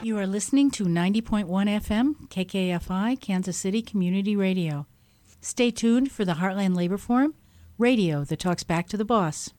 You are listening to 90.1 FM, KKFI, Kansas City Community Radio. Stay tuned for the Heartland Labor Forum, radio that talks back to the boss.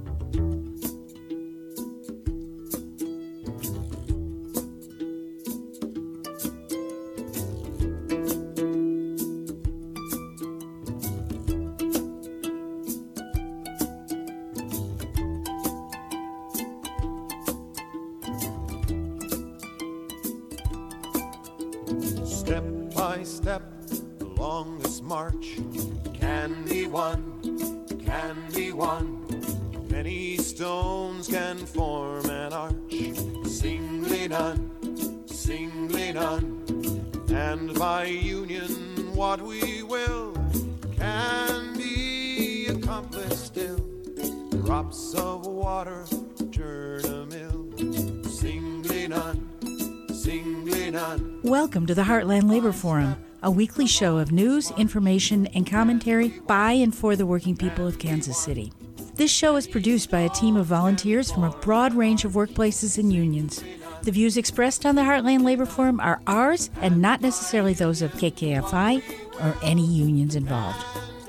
Step by step along this march can be won, can be won. Many stones can form an arch, singly none, singly none. And by union what we will can be accomplished still. Drops of water turn a mill, singly none, singly none. Welcome to the Heartland Labor Forum, a weekly show of news, information, and commentary by and for the working people of Kansas City. This show is produced by a team of volunteers from a broad range of workplaces and unions. The views expressed on the Heartland Labor Forum are ours and not necessarily those of KKFI or any unions involved.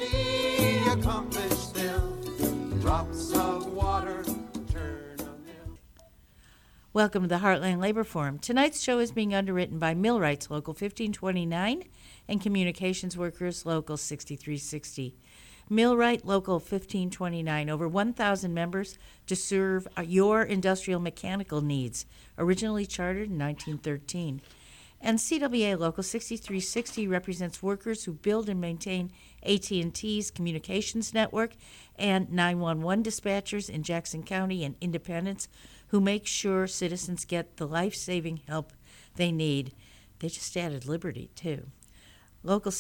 Welcome to the Heartland Labor Forum. Tonight's show is being underwritten by Millwrights Local 1529 and Communications Workers Local 6360. Millwright Local 1529, over 1,000 members to serve your industrial mechanical needs, originally chartered in 1913. And CWA Local 6360 represents workers who build and maintain AT&T's communications network and 911 dispatchers in Jackson County and Independence who make sure citizens get the life-saving help they need. They just added Liberty, too. Local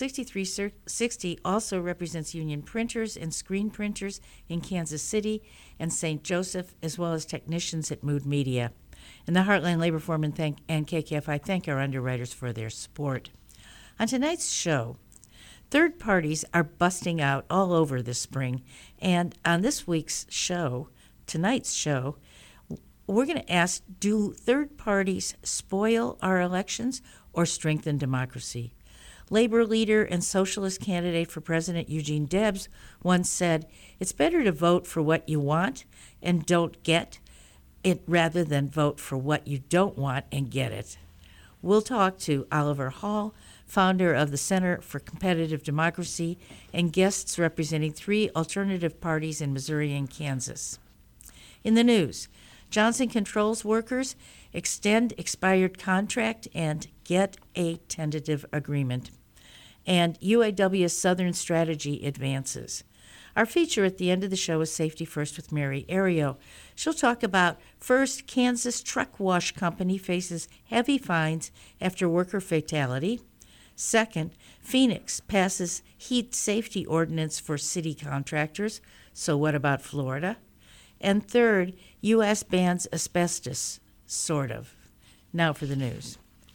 6360 also represents union printers and screen printers in Kansas City and St. Joseph, as well as technicians at Mood Media. And the Heartland Labor Forum and KKFI thank our underwriters for their support. On tonight's show, third parties are busting out all over this spring. And on this week's show, tonight's show, we're going to ask, do third parties spoil our elections or strengthen democracy? Labor leader and socialist candidate for president Eugene Debs once said, it's better to vote for what you want and don't get it rather than vote for what you don't want and get it. We'll talk to Oliver Hall, founder of the Center for Competitive Democracy, and guests representing three alternative parties in Missouri and Kansas. In the news, Johnson Controls workers extend expired contract and get a tentative agreement. And UAW's Southern Strategy advances. Our feature at the end of the show is Safety First with Mary Ario. She'll talk about, first, Kansas Truck Wash Company faces heavy fines after worker fatality. Second, Phoenix passes heat safety ordinance for city contractors. So what about Florida? And third, U.S. bans asbestos, sort of. Now for the news.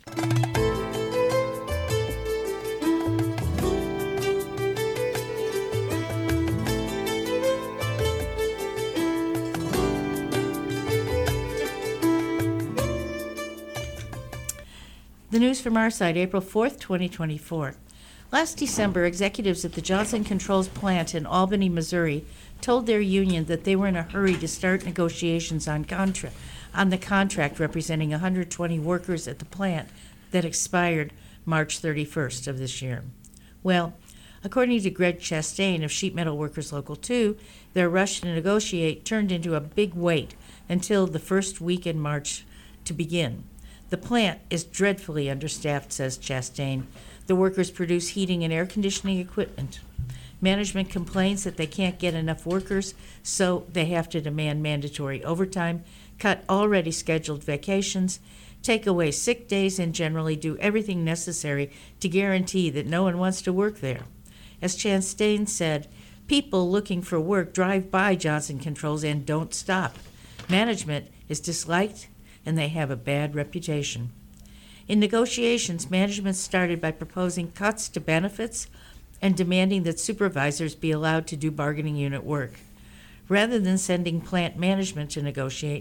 The news from our side, April 4th, 2024. Last December, executives at the Johnson Controls plant in Albany, Missouri, told their union that they were in a hurry to start negotiations on the contract representing 120 workers at the plant that expired March 31st of this year. Well, according to Greg Chastain of Sheet Metal Workers Local 2, their rush to negotiate turned into a big wait until the first week in March to begin. The plant is dreadfully understaffed, says Chastain. The workers produce heating and air conditioning equipment. Management complains that they can't get enough workers, so they have to demand mandatory overtime, cut already scheduled vacations, take away sick days, and generally do everything necessary to guarantee that no one wants to work there. As Chastain said, people looking for work drive by Johnson Controls and don't stop. Management is disliked, and they have a bad reputation. In negotiations, management started by proposing cuts to benefits and demanding that supervisors be allowed to do bargaining unit work. Rather than sending plant management to negotiate,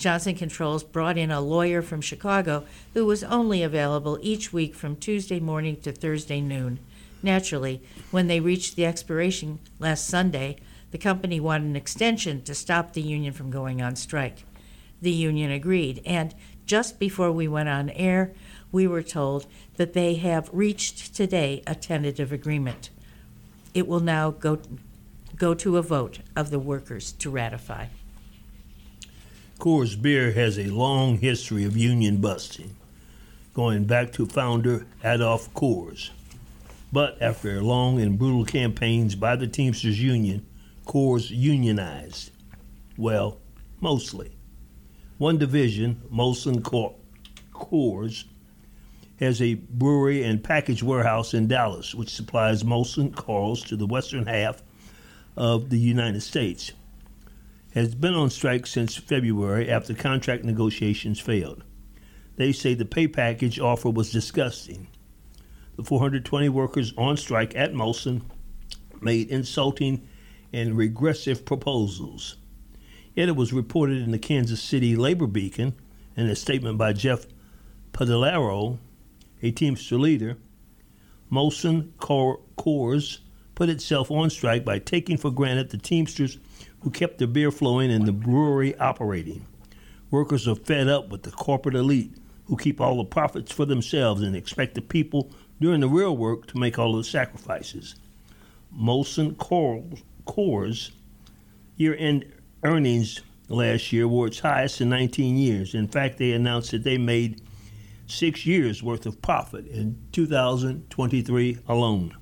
Johnson Controls brought in a lawyer from Chicago who was only available each week from Tuesday morning to Thursday noon. Naturally, when they reached the expiration last Sunday, the company wanted an extension to stop the union from going on strike. The union agreed, and just before we went on air, we were told that they have reached today a tentative agreement. It will now go to a vote of the workers to ratify. Coors Beer has a long history of union busting, going back to founder Adolph Coors. But after long and brutal campaigns by the Teamsters Union, Coors unionized. Well, mostly. One division, Molson Coors, has a brewery and package warehouse in Dallas, which supplies Molson Coors to the western half of the United States. Has been on strike since February after contract negotiations failed. They say the pay package offer was disgusting. The 420 workers on strike at Molson made insulting and regressive proposals. Yet it was reported in the Kansas City Labor Beacon in a statement by Jeff Padellaro, a Teamster leader, Molson Coors put itself on strike by taking for granted the Teamsters who kept the beer flowing and the brewery operating. Workers are fed up with the corporate elite who keep all the profits for themselves and expect the people doing the real work to make all the sacrifices. Molson Coors year-end earnings last year were its highest in 19 years. In fact, they announced that they made 6 years' worth of profit in 2023 alone.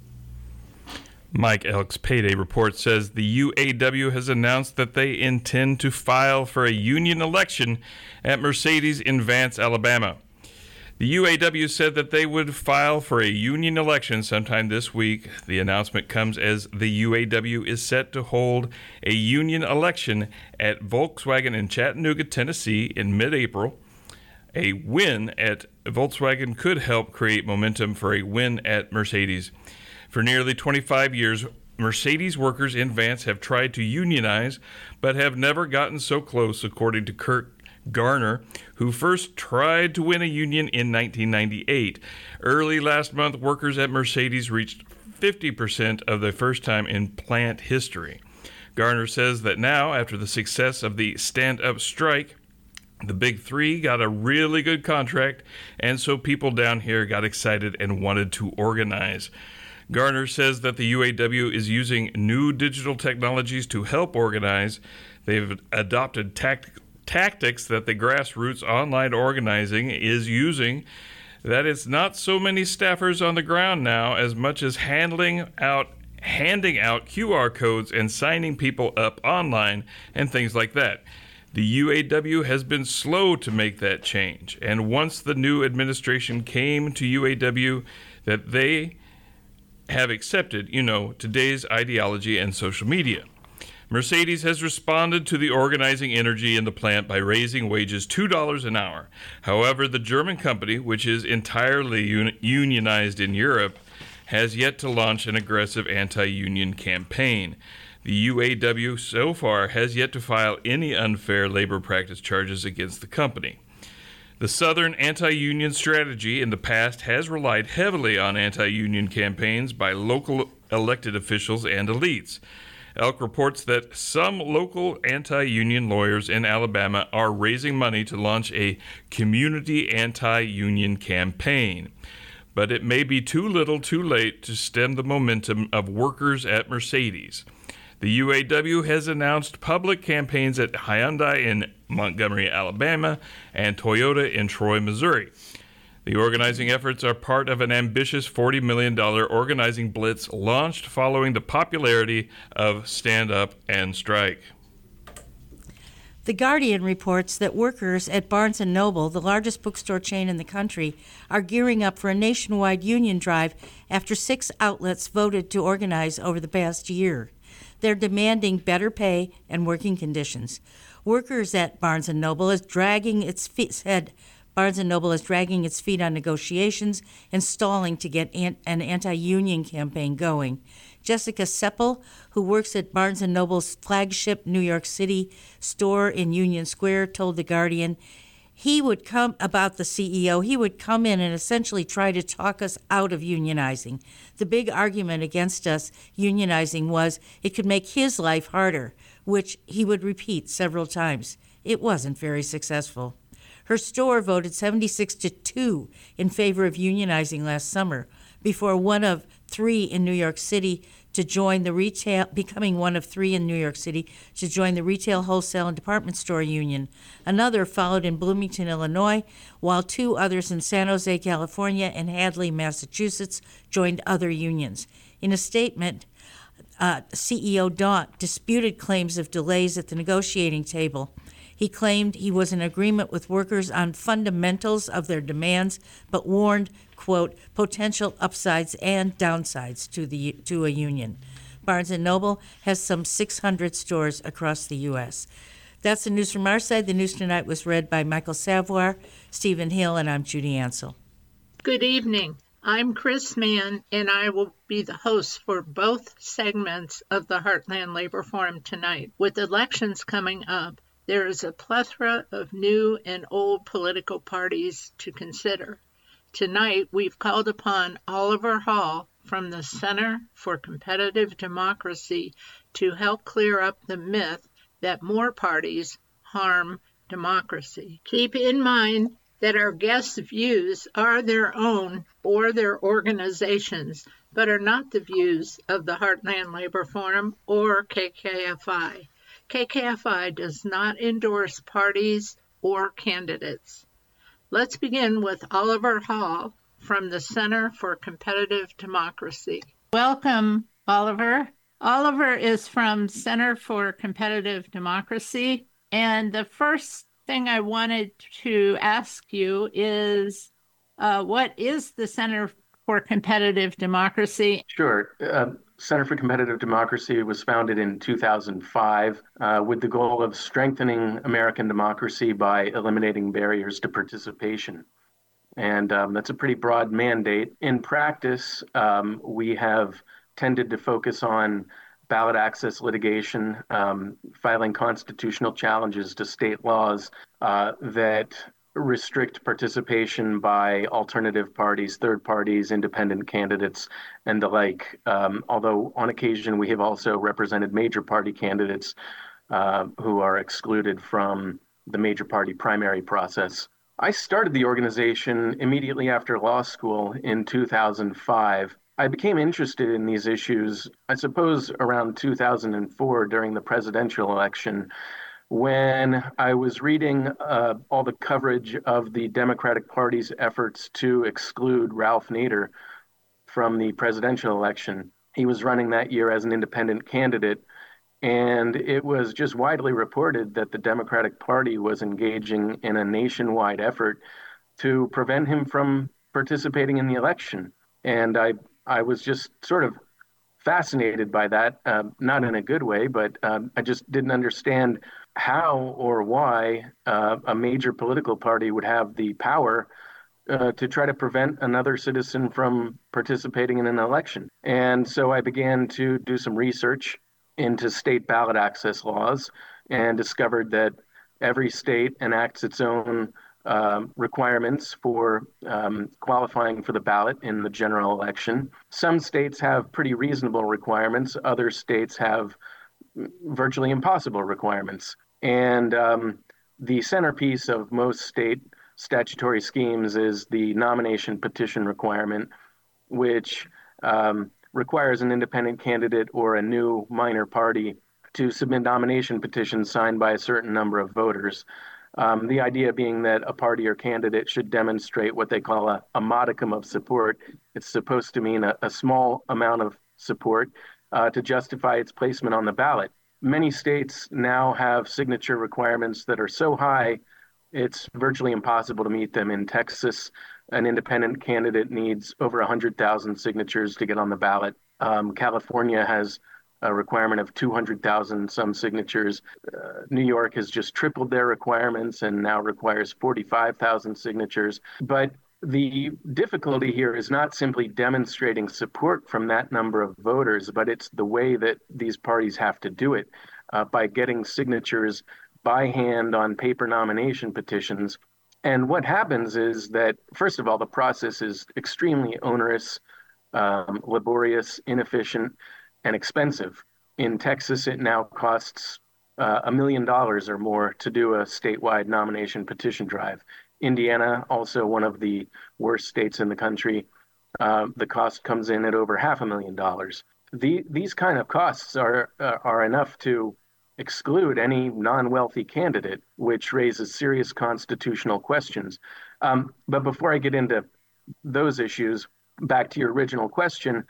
Mike Elk's Payday Report says the UAW has announced that they intend to file for a union election at Mercedes in Vance, Alabama. The UAW said that they would file for a union election sometime this week. The announcement comes as the UAW is set to hold a union election at Volkswagen in Chattanooga, Tennessee in mid-April. A win at Volkswagen could help create momentum for a win at Mercedes. For nearly 25 years, Mercedes workers in Vance have tried to unionize, but have never gotten so close, according to Kurt Garner, who first tried to win a union in 1998. Early last month, workers at Mercedes reached 50% of their first time in plant history. Garner says that now, after the success of the stand-up strike, the Big Three got a really good contract, and so people down here got excited and wanted to organize. Garner says that the UAW is using new digital technologies to help organize. They've adopted tactics that the grassroots online organizing is using, that it's not so many staffers on the ground now as much as handing out QR codes and signing people up online and things like that. The UAW has been slow to make that change, and once the new administration came to UAW, that they have accepted, today's ideology and social media. Mercedes has responded to the organizing energy in the plant by raising wages $2 an hour. However, the German company, which is entirely unionized in Europe, has yet to launch an aggressive anti-union campaign. The UAW so far has yet to file any unfair labor practice charges against the company. The Southern anti-union strategy in the past has relied heavily on anti-union campaigns by local elected officials and elites. Elk reports that some local anti-union lawyers in Alabama are raising money to launch a community anti-union campaign. But it may be too little too late to stem the momentum of workers at Mercedes. The UAW has announced public campaigns at Hyundai in Montgomery, Alabama, and Toyota in Troy, Missouri. The organizing efforts are part of an ambitious $40 million organizing blitz launched following the popularity of Stand Up and Strike. The Guardian reports that workers at Barnes & Noble, the largest bookstore chain in the country, are gearing up for a nationwide union drive after 6 outlets voted to organize over the past year. They're demanding better pay and working conditions. Workers at Barnes & Noble is dragging its feet on negotiations and stalling to get an anti-union campaign going. Jessica Seppel, who works at Barnes & Noble's flagship New York City store in Union Square, told The Guardian he would come about the CEO. He would come in and essentially try to talk us out of unionizing. The big argument against us unionizing was it could make his life harder, which he would repeat several times. It wasn't very successful. Her store voted 76-2 in favor of unionizing last summer, before one of three in New York City to join the retail, becoming one of three in New York City to join the Retail, Wholesale, and Department Store Union. Another followed in Bloomington, Illinois, while two others in San Jose, California, and Hadley, Massachusetts, joined other unions. In a statement, CEO Daunt disputed claims of delays at the negotiating table. He claimed he was in agreement with workers on fundamentals of their demands, but warned, quote, potential upsides and downsides to a union. Barnes & Noble has some 600 stores across the U.S. That's the news from our side. The news tonight was read by Michael Savoir, Stephen Hill, and I'm Judy Ansell. Good evening. I'm Chris Mann, and I will be the host for both segments of the Heartland Labor Forum tonight. With elections coming up, there is a plethora of new and old political parties to consider. Tonight, we've called upon Oliver Hall from the Center for Competitive Democracy to help clear up the myth that more parties harm democracy. Keep in mind that our guests' views are their own or their organizations, but are not the views of the Heartland Labor Forum or KKFI. KKFI does not endorse parties or candidates. Let's begin with Oliver Hall from the Center for Competitive Democracy. Welcome, Oliver. Oliver is from Center for Competitive Democracy, and the first thing I wanted to ask you is, what is the Center for Competitive Democracy? Sure. Center for Competitive Democracy was founded in 2005 with the goal of strengthening American democracy by eliminating barriers to participation. And that's a pretty broad mandate. In practice, we have tended to focus on ballot access litigation, filing constitutional challenges to state laws that restrict participation by alternative parties, third parties, independent candidates, and the like. Although on occasion we have also represented major party candidates who are excluded from the major party primary process. I started the organization immediately after law school in 2005. I became interested in these issues, I suppose, around 2004 during the presidential election, when I was reading all the coverage of the Democratic Party's efforts to exclude Ralph Nader from the presidential election. He was running that year as an independent candidate, and it was just widely reported that the Democratic Party was engaging in a nationwide effort to prevent him from participating in the election. And I was just sort of fascinated by that, not in a good way, but I just didn't understand how or why a major political party would have the power to try to prevent another citizen from participating in an election. And so I began to do some research into state ballot access laws and discovered that every state enacts its own requirements for qualifying for the ballot in the general election. Some states have pretty reasonable requirements. Other states have virtually impossible requirements. And the centerpiece of most state statutory schemes is the nomination petition requirement, which requires an independent candidate or a new minor party to submit nomination petitions signed by a certain number of voters. The idea being that a party or candidate should demonstrate what they call a modicum of support. It's supposed to mean a small amount of support to justify its placement on the ballot. Many states now have signature requirements that are so high, it's virtually impossible to meet them. In Texas, an independent candidate needs over 100,000 signatures to get on the ballot. California has a requirement of 200,000 some signatures. New York has just tripled their requirements and now requires 45,000 signatures. But the difficulty here is not simply demonstrating support from that number of voters, but it's the way that these parties have to do it by getting signatures by hand on paper nomination petitions. And what happens is that, first of all, the process is extremely onerous, laborious, inefficient, and expensive. In Texas, it now costs $1 million or more to do a statewide nomination petition drive. Indiana, also one of the worst states in the country, the cost comes in at over $500,000. These kind of costs are enough to exclude any non-wealthy candidate, which raises serious constitutional questions. But before I get into those issues, back to your original question,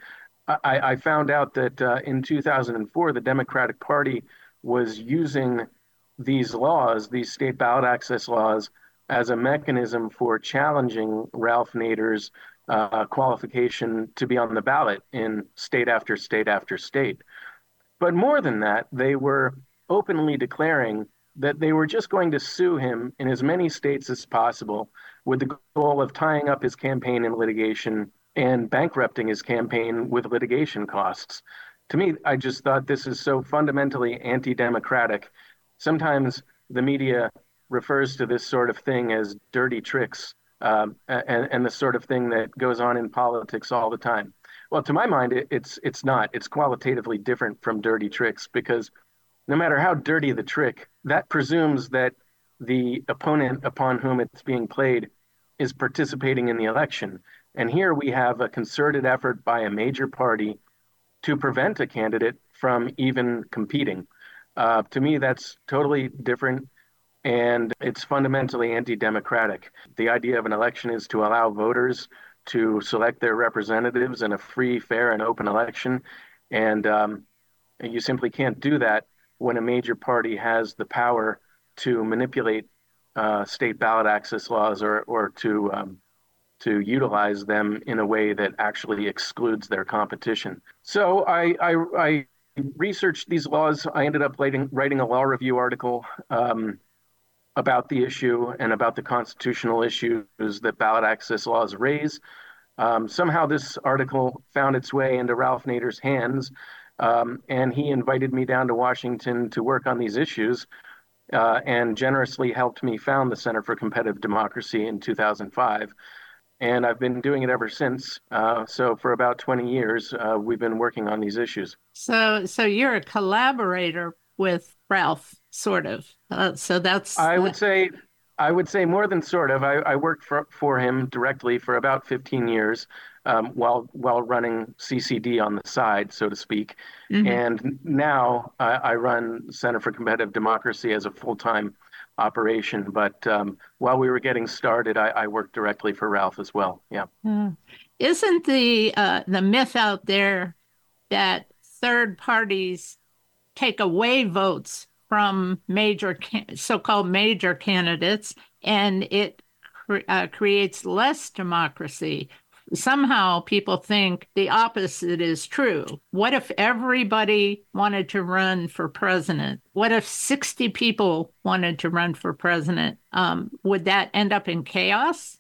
I found out that in 2004, the Democratic Party was using these laws, these state ballot access laws, as a mechanism for challenging Ralph Nader's qualification to be on the ballot in state after state after state. But more than that, they were openly declaring that they were just going to sue him in as many states as possible with the goal of tying up his campaign in litigation and bankrupting his campaign with litigation costs. To me, I just thought this is so fundamentally anti-democratic. Sometimes the media refers to this sort of thing as dirty tricks and the sort of thing that goes on in politics all the time. Well, to my mind, it's not. It's qualitatively different from dirty tricks, because no matter how dirty the trick, that presumes that the opponent upon whom it's being played is participating in the election. And here we have a concerted effort by a major party to prevent a candidate from even competing. To me, that's totally different, and it's fundamentally anti-democratic. The idea of an election is to allow voters to select their representatives in a free, fair, and open election. And you simply can't do that when a major party has the power to manipulate state ballot access laws or to utilize them in a way that actually excludes their competition. So I researched these laws. I ended up writing a law review article about the issue and about the constitutional issues that ballot access laws raise. Somehow this article found its way into Ralph Nader's hands, and he invited me down to Washington to work on these issues and generously helped me found the Center for Competitive Democracy in 2005. And I've been doing it ever since. So for about 20 years, we've been working on these issues. So you're a collaborator with Ralph, sort of. So that's. I would say more than sort of. I worked for him directly for about 15 years, while running CCD on the side, so to speak. Mm-hmm. And now I run Center for Competitive Democracy as a full-time operation. But while we were getting started, I worked directly for Ralph as well. Yeah. Isn't the myth out there that third parties take away votes from so-called major candidates, and it creates less democracy? Somehow people think the opposite is true. What if everybody wanted to run for president? What if 60 people wanted to run for president? Would that end up in chaos?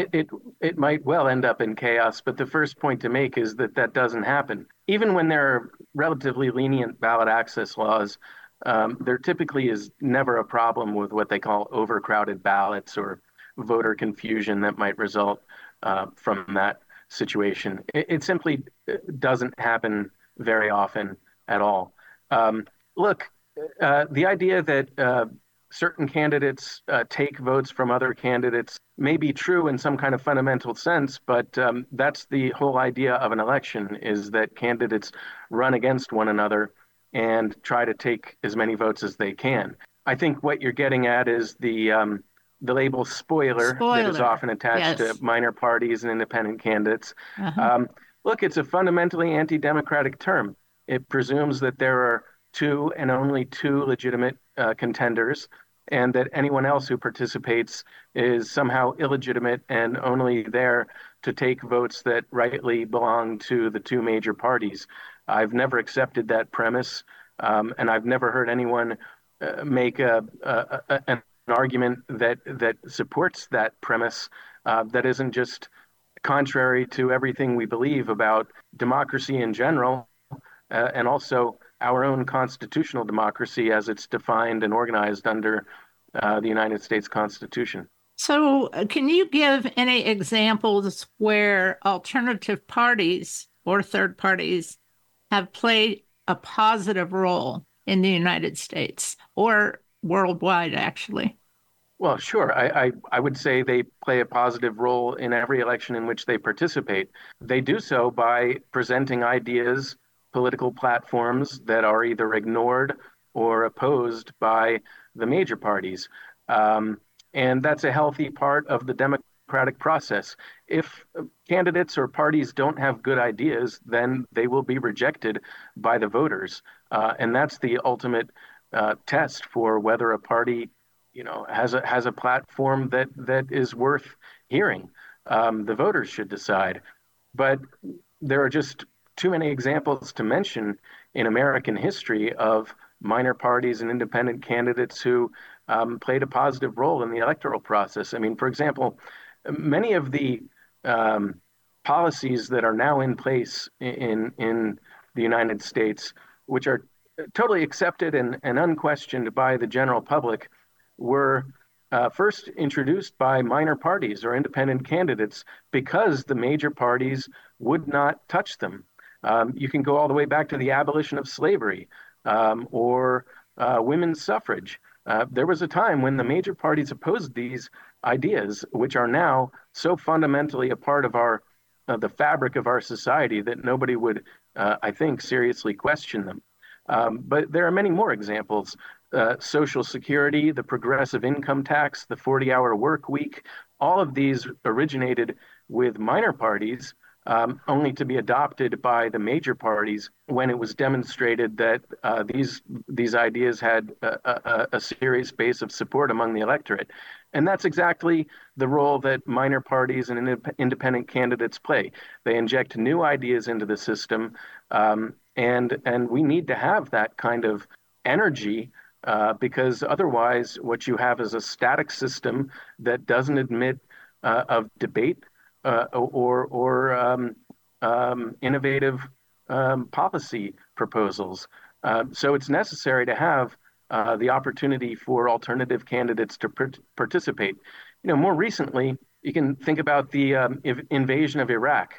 It might well end up in chaos, but the first point to make is that doesn't happen. Even when there are relatively lenient ballot access laws, there typically is never a problem with what they call overcrowded ballots or voter confusion that might result from that situation. It simply doesn't happen very often at all. Look, the idea that certain candidates take votes from other candidates may be true in some kind of fundamental sense, but that's the whole idea of an election, is that candidates run against one another and try to take as many votes as they can. I think what you're getting at is the label spoiler that is often attached to minor parties and independent candidates. Uh-huh. Look, it's a fundamentally anti-democratic term. It presumes that there are two and only two legitimate contenders, and that anyone else who participates is somehow illegitimate and only there to take votes that rightly belong to the two major parties. I've never accepted that premise, and I've never heard anyone make an argument that supports that premise that isn't just contrary to everything we believe about democracy in general, and also our own constitutional democracy as it's defined and organized under the United States Constitution. So, can you give any examples where alternative parties or third parties have played a positive role in the United States or worldwide, actually? Well, sure. I would say they play a positive role in every election in which they participate. They do so by presenting ideas, political platforms that are either ignored or opposed by the major parties. And that's a healthy part of the democratic process. If candidates or parties don't have good ideas, then they will be rejected by the voters. And that's the ultimate test for whether a party has a platform that is worth hearing. The voters should decide. But there are just too many examples to mention in American history of minor parties and independent candidates who played a positive role in the electoral process. I mean, for example, many of the policies that are now in place in the United States, which are totally accepted and unquestioned by the general public, were first introduced by minor parties or independent candidates because the major parties would not touch them. You can go all the way back to the abolition of slavery or women's suffrage. There was a time when the major parties opposed these ideas, which are now so fundamentally a part of the fabric of our society that nobody would, I think, seriously question them. But there are many more examples. Social Security, the progressive income tax, the 40-hour work week, all of these originated with minor parties, only to be adopted by the major parties when it was demonstrated that these ideas had a serious base of support among the electorate. And that's exactly the role that minor parties and independent candidates play. They inject new ideas into the system, and we need to have that kind of energy because otherwise what you have is a static system that doesn't admit of debate or innovative policy proposals. So it's necessary to have the opportunity for alternative candidates to participate. More recently, you can think about the invasion of Iraq.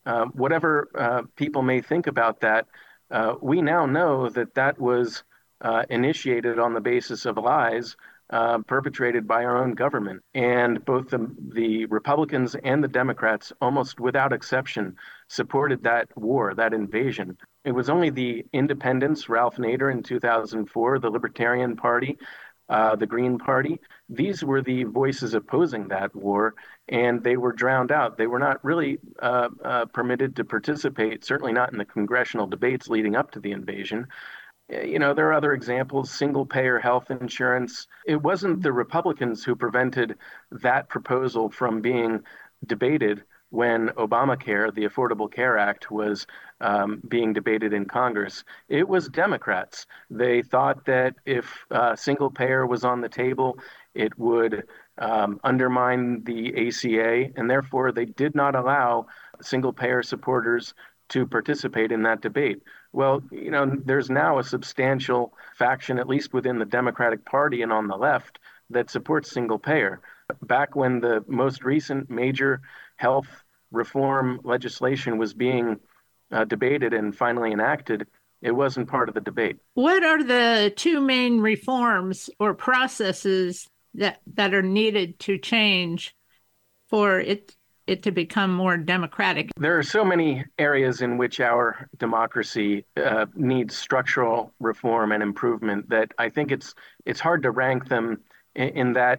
Whatever people may think about that, we now know that was initiated on the basis of lies perpetrated by our own government. And both the Republicans and the Democrats, almost without exception, supported that war, that invasion. It was only the independents, Ralph Nader in 2004, the Libertarian Party, the Green Party. These were the voices opposing that war, and they were drowned out. They were not really permitted to participate, certainly not in the congressional debates leading up to the invasion. There are other examples, single-payer health insurance. It wasn't the Republicans who prevented that proposal from being debated when Obamacare, the Affordable Care Act, was being debated in Congress. It was Democrats. They thought that if single-payer was on the table, it would undermine the ACA, and therefore they did not allow single-payer supporters to participate in that debate. Well, there's now a substantial faction, at least within the Democratic Party and on the left, that supports single payer. Back when the most recent major health reform legislation was being debated and finally enacted, it wasn't part of the debate. What are the two main reforms or processes that are needed to change for it to become more democratic? There are so many areas in which our democracy needs structural reform and improvement that I think it's hard to rank them in that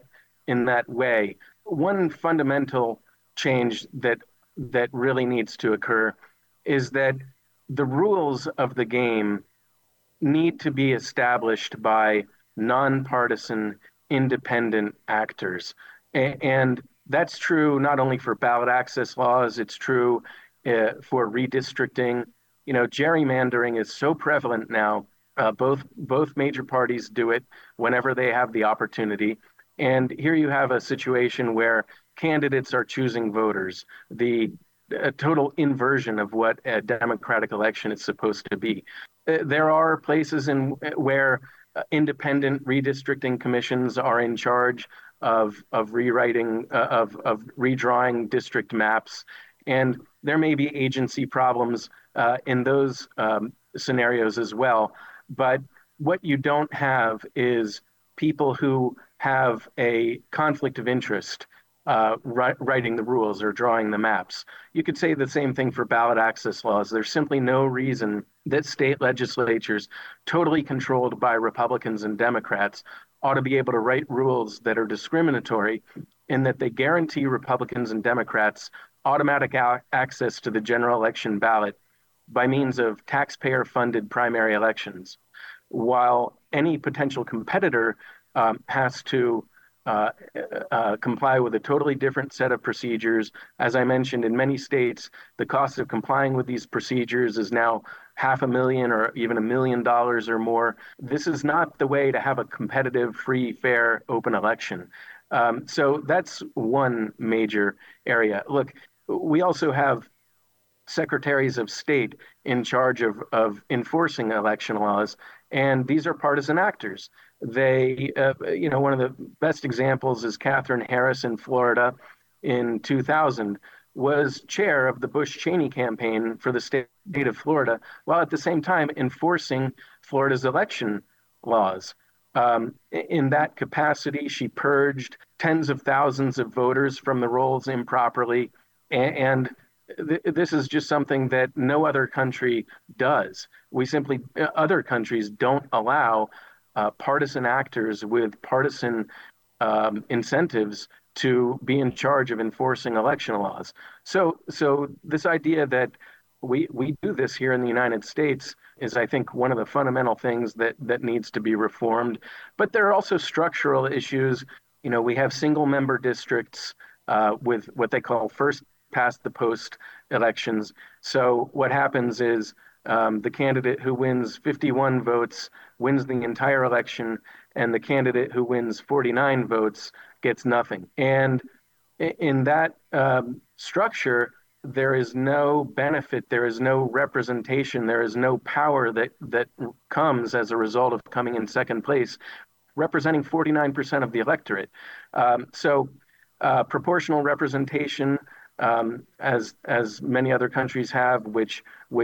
way. One fundamental change that really needs to occur is that the rules of the game need to be established by nonpartisan, independent actors. And that's true not only for ballot access laws, it's true for redistricting. Gerrymandering is so prevalent now. Both major parties do it whenever they have the opportunity. And here you have a situation where candidates are choosing voters, the total inversion of what a democratic election is supposed to be. There are places where independent redistricting commissions are in charge of rewriting, of redrawing district maps, and there may be agency problems in those scenarios as well. But what you don't have is people who have a conflict of interest writing the rules or drawing the maps. You could say the same thing for ballot access laws. There's simply no reason that state legislatures, totally controlled by Republicans and Democrats, ought to be able to write rules that are discriminatory in that they guarantee Republicans and Democrats automatic access to the general election ballot by means of taxpayer-funded primary elections, while any potential competitor has to comply with a totally different set of procedures. As I mentioned, in many states, the cost of complying with these procedures is now $500,000 or even $1 million or more. This is not the way to have a competitive, free, fair, open election. So that's one major area. Look, we also have secretaries of state in charge of enforcing election laws, and these are partisan actors. They, one of the best examples is Katherine Harris in Florida in 2000, was chair of the Bush-Cheney campaign for the state of Florida, while at the same time enforcing Florida's election laws. In that capacity, she purged tens of thousands of voters from the rolls improperly, and this is just something that no other country does. Other countries don't allow partisan actors with partisan incentives to be in charge of enforcing election laws. So this idea that we do this here in the United States is, I think, one of the fundamental things that needs to be reformed. But there are also structural issues. We have single member districts with what they call first past the post elections. So what happens is the candidate who wins 51 votes wins the entire election, and the candidate who wins 49 votes gets nothing. And in that structure, there is no benefit, there is no representation, there is no power that comes as a result of coming in second place, representing 49% of the electorate. So proportional representation, as many other countries have, which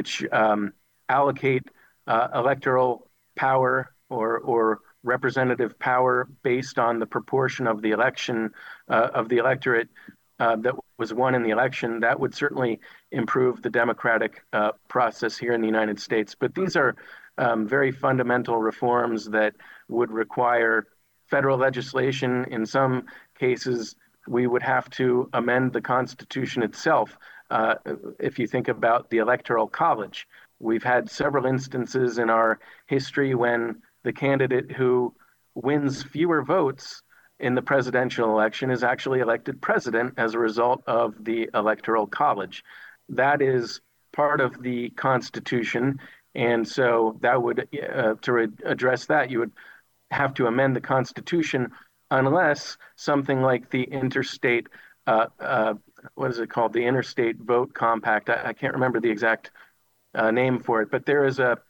allocate electoral power or representative power based on the proportion of the election of the electorate that was won in the election, that would certainly improve the democratic process here in the United States. But these are very fundamental reforms that would require federal legislation. In some cases, we would have to amend the Constitution itself. If you think about the Electoral College, we've had several instances in our history when the candidate who wins fewer votes in the presidential election is actually elected president as a result of the Electoral College. That is part of the Constitution, and so that would, to address that, you would have to amend the Constitution unless something like the interstate, what is it called? The Interstate Vote Compact. I can't remember the exact name for it, but there is a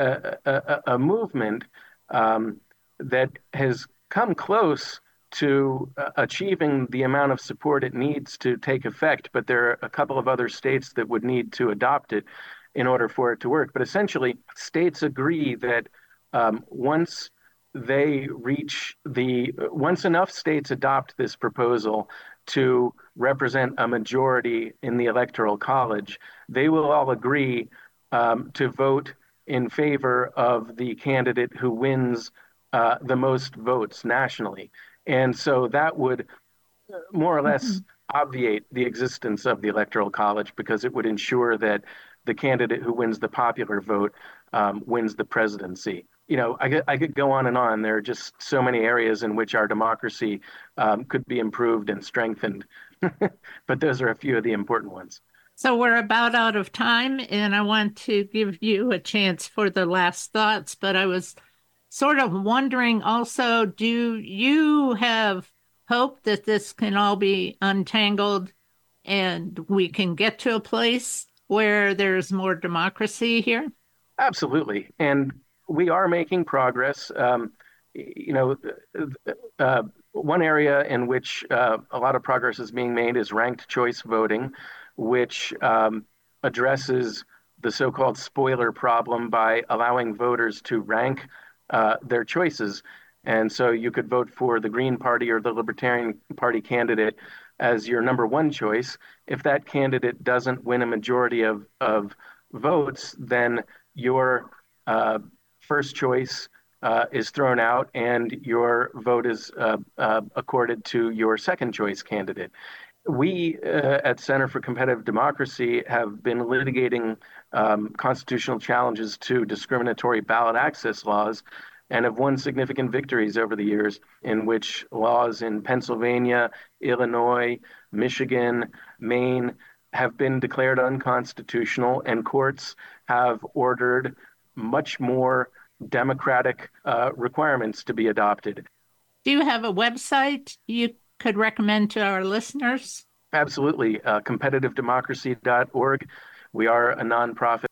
movement that has come close to achieving the amount of support it needs to take effect, but there are a couple of other states that would need to adopt it in order for it to work. But essentially, states agree that once enough states adopt this proposal to represent a majority in the Electoral College, they will all agree to vote in favor of the candidate who wins the most votes nationally. And so that would more or less obviate the existence of the Electoral College, because it would ensure that the candidate who wins the popular vote wins the presidency. I could go on and on. There are just so many areas in which our democracy could be improved and strengthened. But those are a few of the important ones. So we're about out of time, and I want to give you a chance for the last thoughts, but I was sort of wondering also, do you have hope that this can all be untangled and we can get to a place where there's more democracy here? Absolutely. And we are making progress. One area in which a lot of progress is being made is ranked choice voting, which addresses the so-called spoiler problem by allowing voters to rank their choices. And so you could vote for the Green Party or the Libertarian Party candidate as your number one choice. If that candidate doesn't win a majority of votes, then your first choice is thrown out and your vote is accorded to your second choice candidate. We at Center for Competitive Democracy have been litigating constitutional challenges to discriminatory ballot access laws and have won significant victories over the years in which laws in Pennsylvania, Illinois, Michigan, Maine have been declared unconstitutional, and courts have ordered much more democratic requirements to be adopted. Do you have a website you could recommend to our listeners? Absolutely. competitivedemocracy.org. We are a nonprofit.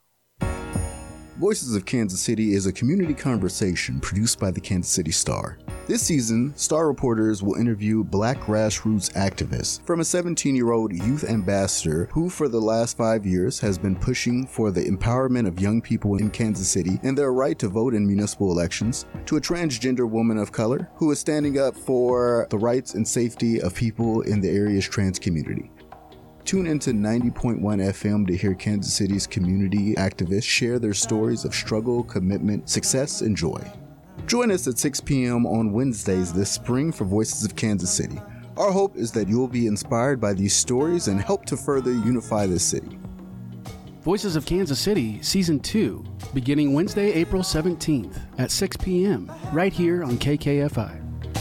Voices of Kansas City is a community conversation produced by the Kansas City Star. This season, Star reporters will interview Black grassroots activists from a 17-year-old youth ambassador who for the last 5 years has been pushing for the empowerment of young people in Kansas City and their right to vote in municipal elections, to a transgender woman of color who is standing up for the rights and safety of people in the area's trans community. Tune into 90.1 FM to hear Kansas City's community activists share their stories of struggle, commitment, success, and joy. Join us at 6 p.m. on Wednesdays this spring for Voices of Kansas City. Our hope is that you'll be inspired by these stories and help to further unify this city. Voices of Kansas City, Season 2, beginning Wednesday, April 17th at 6 p.m. right here on KKFI.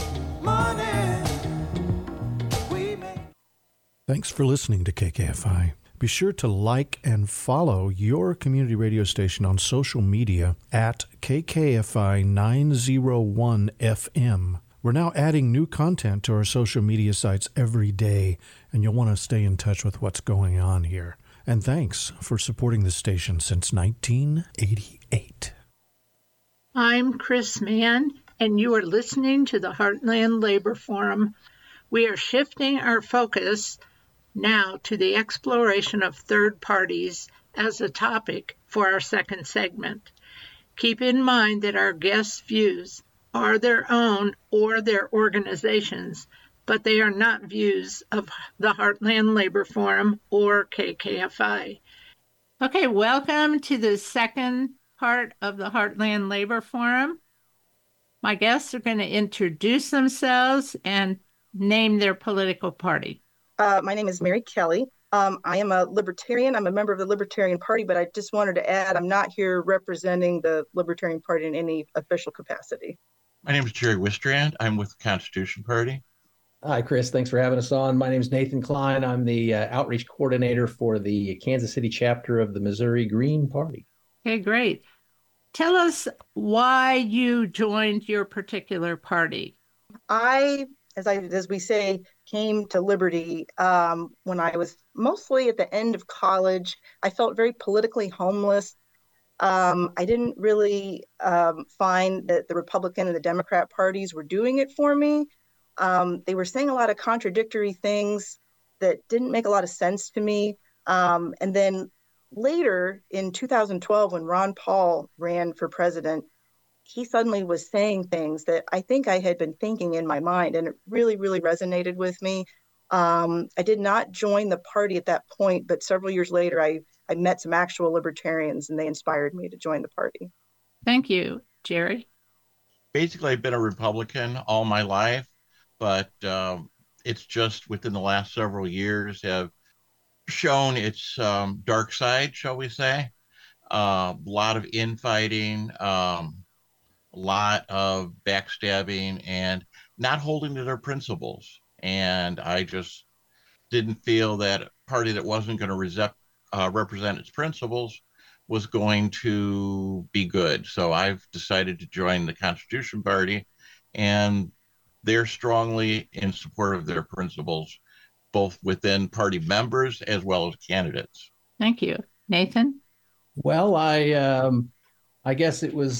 Thanks for listening to KKFI. Be sure to like and follow your community radio station on social media at KKFI 901 FM. We're now adding new content to our social media sites every day, and you'll want to stay in touch with what's going on here. And thanks for supporting the station since 1988. I'm Chris Mann, and you are listening to the Heartland Labor Forum. We are shifting our focus now to the exploration of third parties as a topic for our second segment. Keep in mind that our guests' views are their own or their organizations, but they are not views of the Heartland Labor Forum or KKFI. Okay, welcome to the second part of the Heartland Labor Forum. My guests are going to introduce themselves and name their political party. My name is Mary Kelly. I am a Libertarian. I'm a member of the Libertarian Party, but I just wanted to add I'm not here representing the Libertarian Party in any official capacity. My name is Jerry Wistrand. I'm with the Constitution Party. Hi, Chris. Thanks for having us on. My name is Nathan Klein. I'm the outreach coordinator for the Kansas City chapter of the Missouri Green Party. Okay, great. Tell us why you joined your particular party. As we say, came to Liberty when I was mostly at the end of college. I felt very politically homeless. I didn't really find that the Republican and the Democrat parties were doing it for me. They were saying a lot of contradictory things that didn't make a lot of sense to me. And then later in 2012, when Ron Paul ran for president, he suddenly was saying things that I think I had been thinking in my mind, and it really, really resonated with me. I did not join the party at that point, but several years later, I met some actual libertarians, and they inspired me to join the party. Thank you, Jerry. Basically, I've been a Republican all my life, but it's just within the last several years have shown its dark side, shall we say. A lot of infighting, a lot of backstabbing, and not holding to their principles. And I just didn't feel that a party that wasn't going to represent its principles was going to be good. So I've decided to join the Constitution Party, and they're strongly in support of their principles, both within party members as well as candidates. Thank you. Nathan? Well, I guess it was,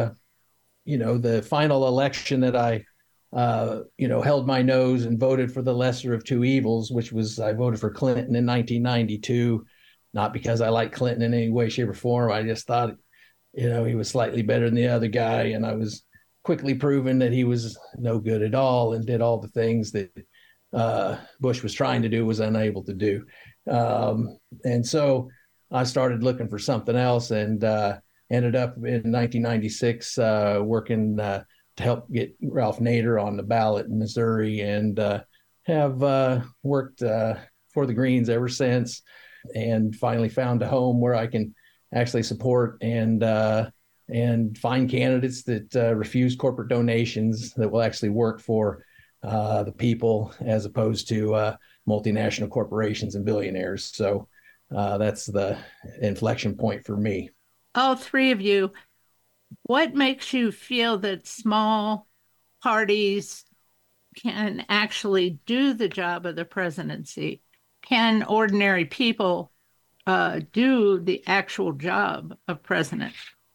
the final election that I, held my nose and voted for the lesser of two evils, which was I voted for Clinton in 1992, not because I like Clinton in any way, shape, or form. I just thought, he was slightly better than the other guy, and I was quickly proven that he was no good at all and did all the things that Bush was trying to do, was unable to do. And so I started looking for something else, and ended up in 1996 working to help get Ralph Nader on the ballot in Missouri, and have worked for the Greens ever since, and finally found a home where I can actually support and find candidates that refuse corporate donations, that will actually work for the people, as opposed to multinational corporations and billionaires. So that's the inflection point for me. All three of you, what makes you feel that small parties can actually do the job of the presidency? Can ordinary people do the actual job of president?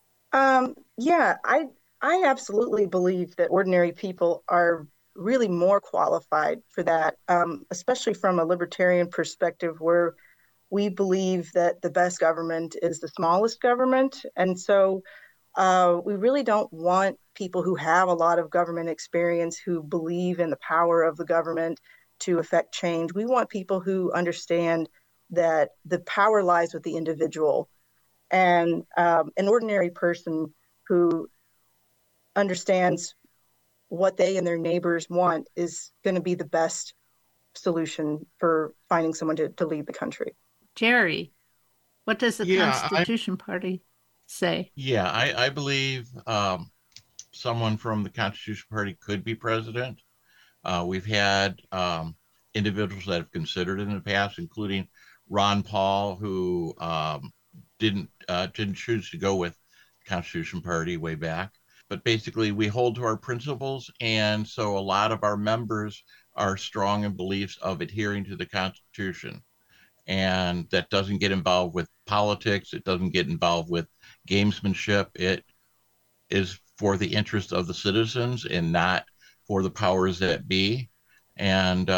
Yeah, I absolutely believe that ordinary people are really more qualified for that, especially from a libertarian perspective, where we believe that the best government is the smallest government. And so we really don't want people who have a lot of government experience, who believe in the power of the government to affect change. We want people who understand that the power lies with the individual, and an ordinary person who understands what they and their neighbors want is going to be the best solution for finding someone to lead the country. Jerry, what does the Constitution Party say? Yeah, I believe someone from the Constitution Party could be president. We've had individuals that have considered it in the past, including Ron Paul, who didn't choose to go with the Constitution Party way back. But basically, we hold to our principles, and so a lot of our members are strong in beliefs of adhering to the Constitution. And that doesn't get involved with politics. It doesn't get involved with gamesmanship. It is for the interest of the citizens and not for the powers that be, and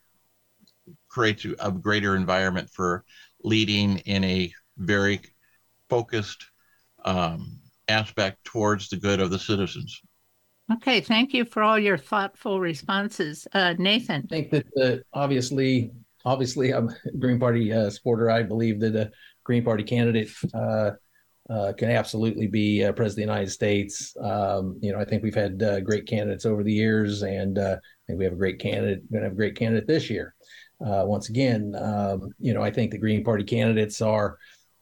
creates a greater environment for leading in a very focused aspect towards the good of the citizens. Okay, thank you for all your thoughtful responses. Nathan? I think that obviously I'm a Green Party supporter. I believe that a Green Party candidate can absolutely be president of the United States. I think we've had great candidates over the years, and I think we have a great candidate. We're going to have a great candidate this year. Once again, I think the Green Party candidates are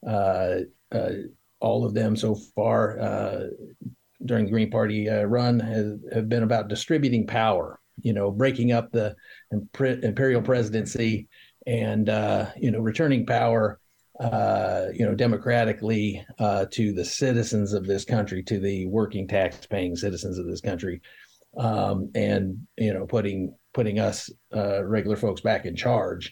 all of them so far during the Green Party run have been about distributing power, breaking up the imperial presidency and, returning power, democratically to the citizens of this country, to the working tax-paying citizens of this country, and, putting us regular folks back in charge,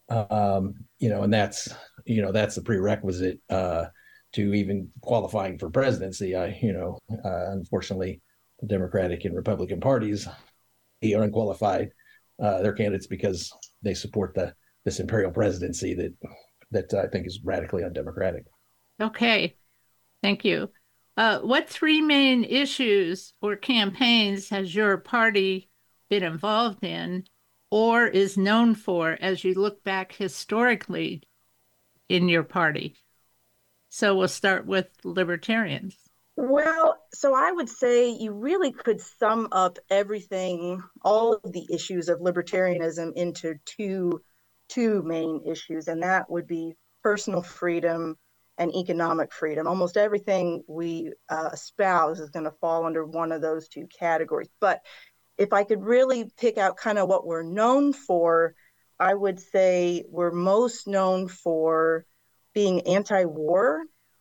and that's the prerequisite to even qualifying for presidency. Unfortunately, the Democratic and Republican parties are unqualified. They're candidates because they support this imperial presidency that I think is radically undemocratic. Okay, thank you. What three main issues or campaigns has your party been involved in or is known for as you look back historically in your party? So we'll start with libertarians. Well, so I would say you really could sum up everything, all of the issues of libertarianism into two main issues, and that would be personal freedom and economic freedom. Almost everything we espouse is going to fall under one of those two categories. But if I could really pick out kind of what we're known for, I would say we're most known for being anti-war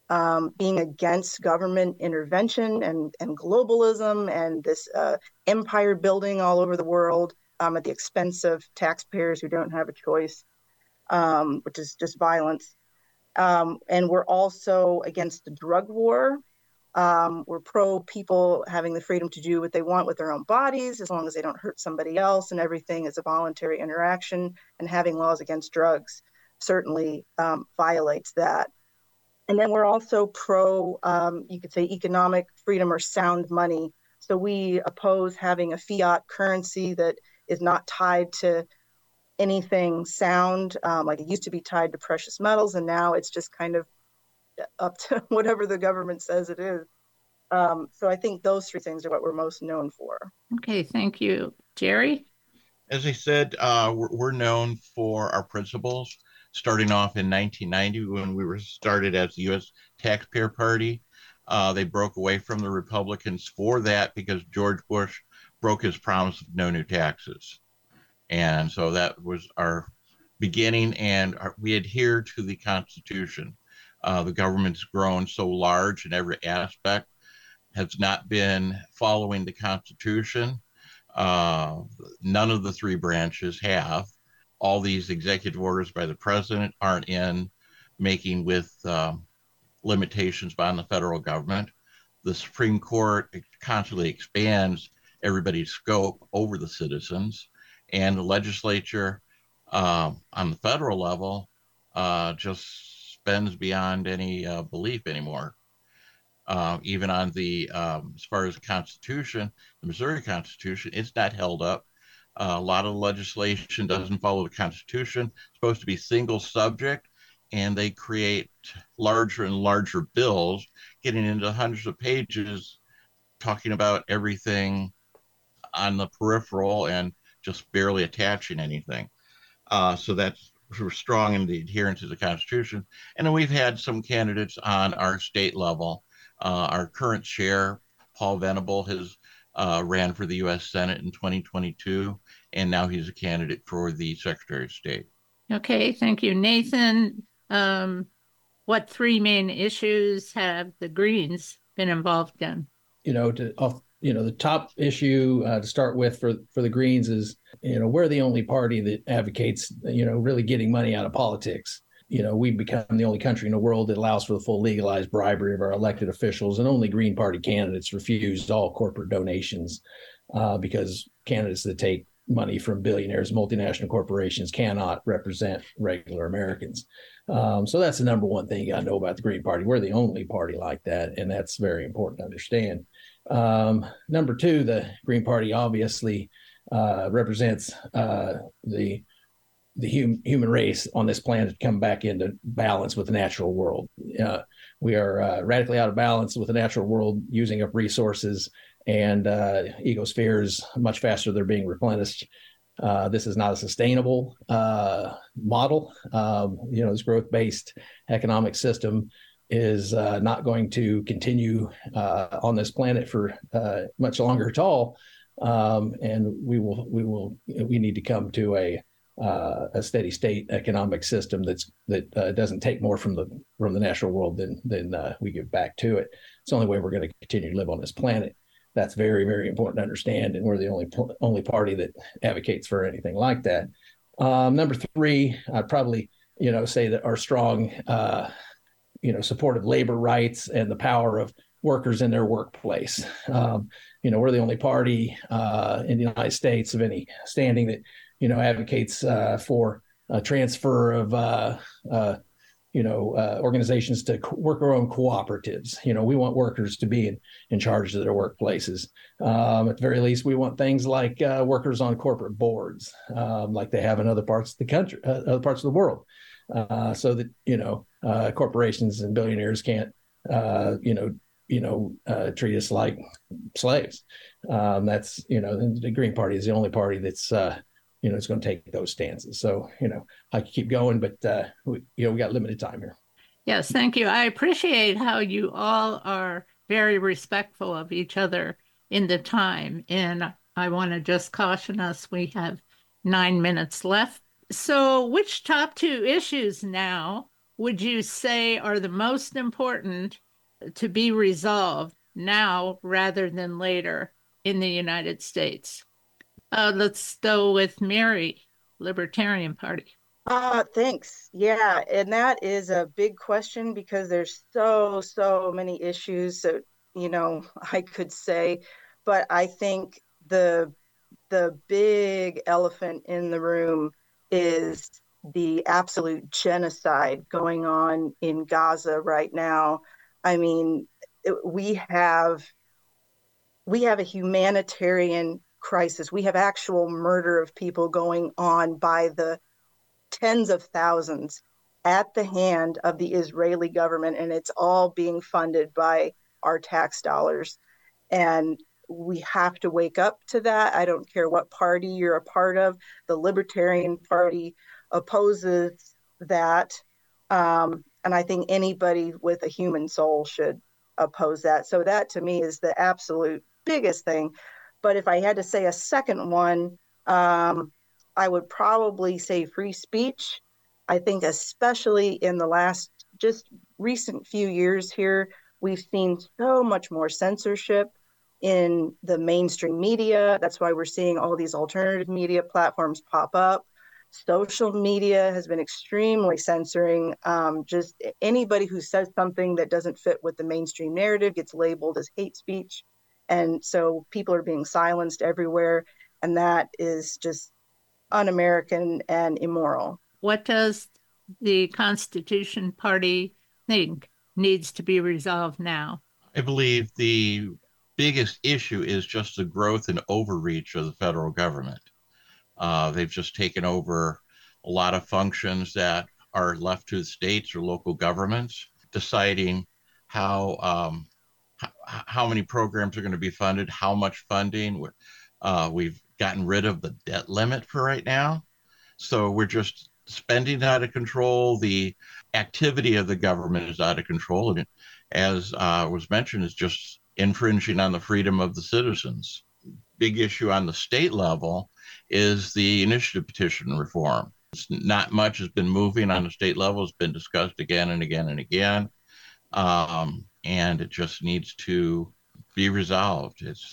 being against government intervention and globalism and this empire building all over the world at the expense of taxpayers who don't have a choice, which is just violence. And we're also against the drug war. We're pro people having the freedom to do what they want with their own bodies, as long as they don't hurt somebody else, and everything is a voluntary interaction. And having laws against drugs certainly violates that. And then we're also pro, you could say, economic freedom or sound money. So we oppose having a fiat currency that is not tied to anything sound, like it used to be tied to precious metals, and now it's just kind of up to whatever the government says it is. So I think those three things are what we're most known for. Okay, thank you. Jerry? As I said, we're known for our principles, starting off in 1990 when we were started as the U.S. Taxpayer Party. They broke away from the Republicans for that because George Bush broke his promise of no new taxes. And so that was our beginning, and we adhere to the Constitution. The government's grown so large in every aspect, has not been following the Constitution. None of the three branches have. All these executive orders by the president aren't in making with limitations on the federal government. The Supreme Court constantly expands everybody's scope over the citizens, and the legislature on the federal level just spends beyond any belief anymore. Even on the, as far as the Constitution, the Missouri Constitution, it's not held up. A lot of legislation doesn't follow the Constitution. It's supposed to be single subject, and they create larger and larger bills, getting into hundreds of pages, talking about everything on the peripheral and just barely attaching anything. So that's, we're strong in the adherence to the Constitution. And then we've had some candidates on our state level. Our current chair, Paul Venable, has ran for the U.S. Senate in 2022, and now he's a candidate for the Secretary of State. Okay, thank you. Nathan, what three main issues have the Greens been involved in? The top issue to start with for the Greens is, we're the only party that advocates, really getting money out of politics. We've become the only country in the world that allows for the full legalized bribery of our elected officials, and only Green Party candidates refuse all corporate donations because candidates that take money from billionaires, multinational corporations cannot represent regular Americans. So that's the number one thing you got to know about the Green Party. We're the only party like that, and that's very important to understand. Number two, the Green Party obviously represents the human race on this planet to come back into balance with the natural world. We are radically out of balance with the natural world, using up resources and ecospheres much faster they're being replenished. This is not a sustainable model. This growth-based economic system is not going to continue on this planet for much longer at all. And we need to come to a steady state economic system that doesn't take more from the natural world than we give back to it. It's the only way we're going to continue to live on this planet. That's very, very important to understand, and we're the only party that advocates for anything like that. Number three, I'd probably say that our strong support of labor rights and the power of workers in their workplace. We're the only party in the United States of any standing that advocates for a transfer of organizations to worker-owned cooperatives. We want workers to be in charge of their workplaces. At the very least, we want things like workers on corporate boards, like they have in other parts of the country, other parts of the world, so that corporations and billionaires can't treat us like slaves. That's the Green Party is the only party that's it's going to take those stances. So, I could keep going, but, we got limited time here. Yes, thank you. I appreciate how you all are very respectful of each other in the time. And I want to just caution us, we have 9 minutes left. So which top two issues now would you say are the most important to be resolved now rather than later in the United States? Let's go with Mary, Libertarian Party. Thanks. Yeah, and that is a big question because there's so many issues that, I could say, but I think the big elephant in the room is the absolute genocide going on in Gaza right now. I mean, we have a humanitarian crisis. We have actual murder of people going on by the tens of thousands at the hand of the Israeli government, and it's all being funded by our tax dollars. And we have to wake up to that. I don't care what party you're a part of. The Libertarian Party opposes that. And I think anybody with a human soul should oppose that. So that to me is the absolute biggest thing. But if I had to say a second one, I would probably say free speech. I think especially in the last just recent few years here, we've seen so much more censorship in the mainstream media. That's why we're seeing all these alternative media platforms pop up. Social media has been extremely censoring. Just anybody who says something that doesn't fit with the mainstream narrative gets labeled as hate speech. And so people are being silenced everywhere. And that is just un-American and immoral. What does the Constitution Party think needs to be resolved now? I believe the biggest issue is just the growth and overreach of the federal government. They've just taken over a lot of functions that are left to the states or local governments, deciding how many programs are going to be funded, how much funding. We've gotten rid of the debt limit for right now. So we're just spending out of control. The activity of the government is out of control. And as was mentioned, is just infringing on the freedom of the citizens. Big issue on the state level is the initiative petition reform. Not much has been moving on the state level. It's been discussed again and again and again. And it just needs to be resolved. It's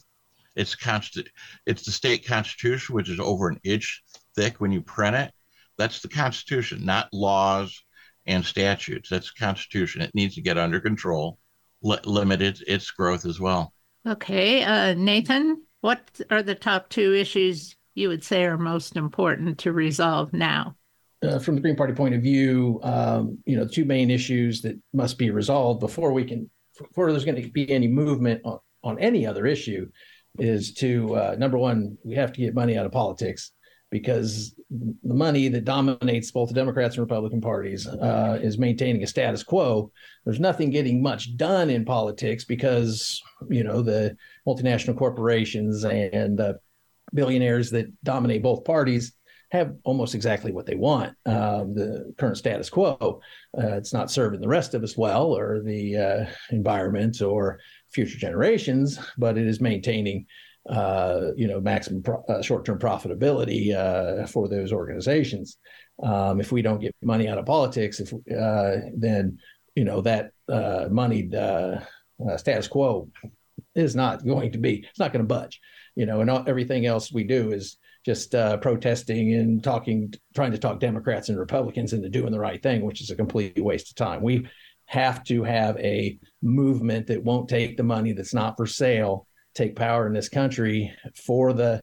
the state constitution, which is over an inch thick when you print it. That's the Constitution, not laws and statutes. That's the Constitution. It needs to get under control, limit its growth as well. Okay, Nathan, what are the top two issues you would say are most important to resolve now? From the Green Party point of view, the two main issues that must be resolved before there's going to be any movement on any other issue is to, number one, we have to get money out of politics, because the money that dominates both the Democrats and Republican parties is maintaining a status quo. There's nothing getting much done in politics because, the multinational corporations and billionaires that dominate both parties have almost exactly what they want. The current status quo, it's not serving the rest of us well, or the environment or future generations, but it is maintaining maximum short-term profitability for those organizations. If we don't get money out of politics, then that moneyed status quo is not going to budge. And everything else we do is just protesting and trying to talk Democrats and Republicans into doing the right thing, which is a complete waste of time. We have to have a movement that won't take the money that's not for sale, take power in this country for the,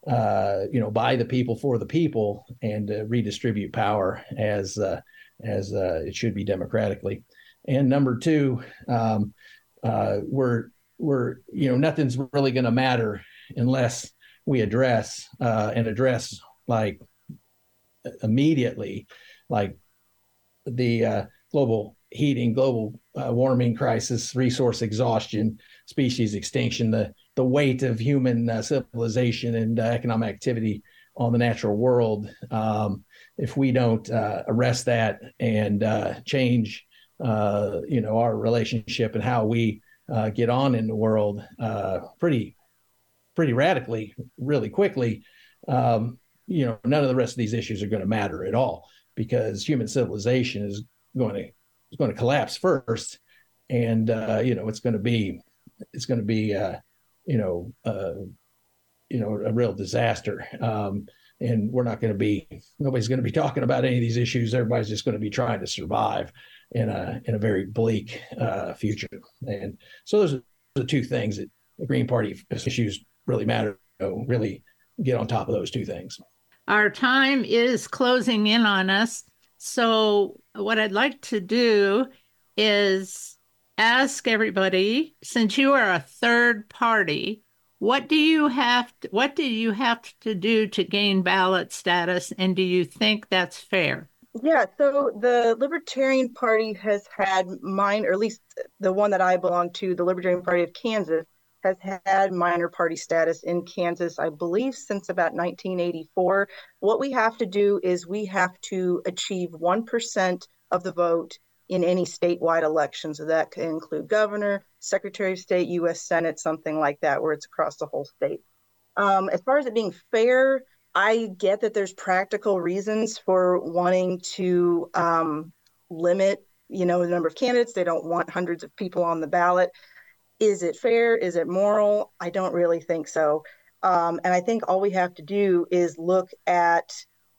by the people, for the people, and redistribute power as it should be democratically. And number two, we're nothing's really going to matter unless we address like immediately, like the global heating, global warming crisis, resource exhaustion, species extinction, the weight of human civilization and economic activity on the natural world. If we don't arrest that and change, our relationship and how we get on in the world pretty radically, really quickly, none of the rest of these issues are going to matter at all, because human civilization is going to collapse first, and it's going to be a real disaster. And nobody's going to be talking about any of these issues. Everybody's just going to be trying to survive in a very bleak future. And so those are the two things that the Green Party issues really matter. Really get on top of those two things. Our time is closing in on us. So what I'd like to do is ask everybody, since you are a third party, what do you have to do to gain ballot status, and do you think that's fair? Yeah, so the Libertarian Party has had mine, or at least the one that I belong to, the Libertarian Party of Kansas, has had minor party status in Kansas, I believe, since about 1984. What we have to do is we have to achieve 1% of the vote in any statewide election. So that can include governor, secretary of state, U.S. Senate, something like that, where it's across the whole state. As far as it being fair, I get that there's practical reasons for wanting to limit, the number of candidates. They don't want hundreds of people on the ballot. Is it fair? Is it moral? I don't really think so. And I think all we have to do is look at,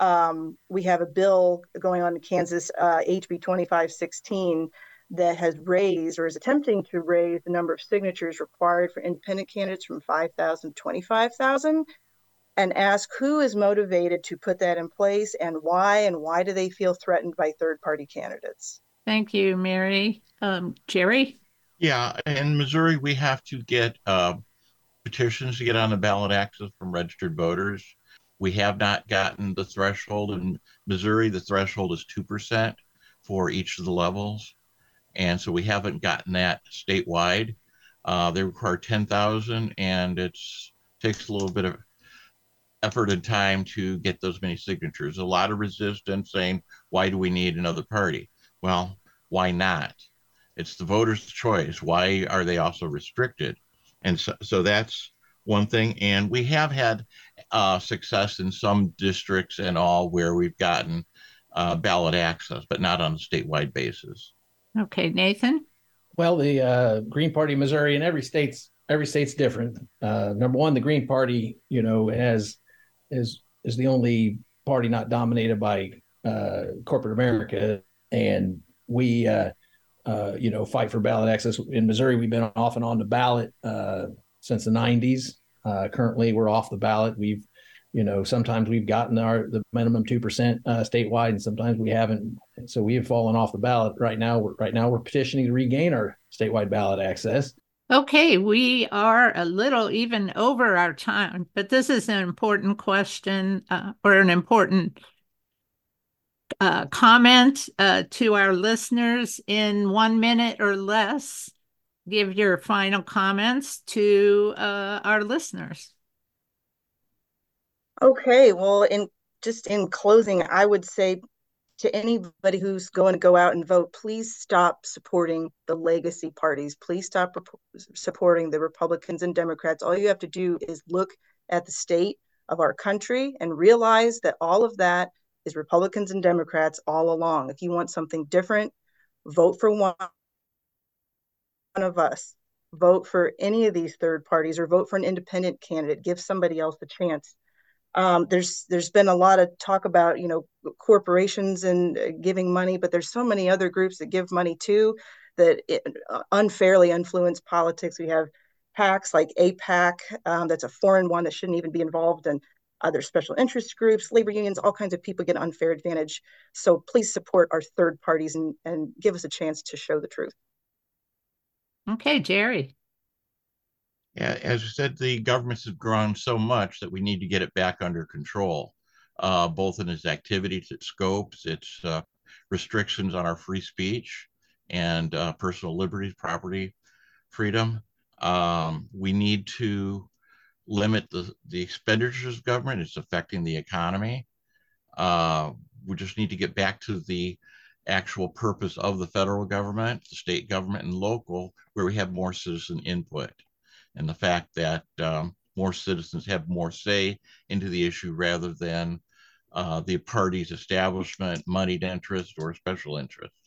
we have a bill going on in Kansas, HB 2516, that has raised or is attempting to raise the number of signatures required for independent candidates from 5,000 to 25,000, and ask who is motivated to put that in place and why do they feel threatened by third-party candidates. Thank you, Mary. Jerry? Yeah, in Missouri, we have to get petitions to get on the ballot access from registered voters. We have not gotten the threshold. In Missouri, the threshold is 2% for each of the levels. And so we haven't gotten that statewide. They require 10,000, and it takes a little bit of effort and time to get those many signatures. A lot of resistance saying, why do we need another party? Well, why not? It's the voters' choice. Why are they also restricted? And so that's one thing. And we have had success in some districts and all where we've gotten ballot access, but not on a statewide basis. Okay, Nathan? Well, the Green Party of Missouri, and every state's different. Number one, the Green Party, is the only party not dominated by corporate America, and we fight for ballot access. In Missouri, we've been off and on the ballot since the 90s. Currently, we're off the ballot. We've, sometimes we've gotten the minimum 2% statewide, and sometimes we haven't. So we have fallen off the ballot. Right now, we're petitioning to regain our statewide ballot access. Okay, we are a little even over our time, but this is an important question or an important comment to our listeners in 1 minute or less. Give your final comments to our listeners. Okay, well, in closing, I would say to anybody who's going to go out and vote, please stop supporting the legacy parties. Please stop supporting the Republicans and Democrats. All you have to do is look at the state of our country and realize that all of that is Republicans and Democrats all along. If you want something different, vote for one of us. Vote for any of these third parties, or vote for an independent candidate. Give somebody else a chance. There's been a lot of talk about, corporations and giving money, but there's so many other groups that give money too that unfairly influence politics. We have PACs like APAC, that's a foreign one that shouldn't even be involved, and other special interest groups, labor unions, all kinds of people get unfair advantage. So please support our third parties and give us a chance to show the truth. Okay, Jerry. Yeah, as you said, the governments have grown so much that we need to get it back under control, both in its activities, its scopes, its restrictions on our free speech and personal liberties, property freedom. We need to limit the expenditures of government. It's affecting the economy. We just need to get back to the actual purpose of the federal government, the state government, and local, where we have more citizen input. And the fact that more citizens have more say into the issue rather than the party's establishment, moneyed interest, or special interest.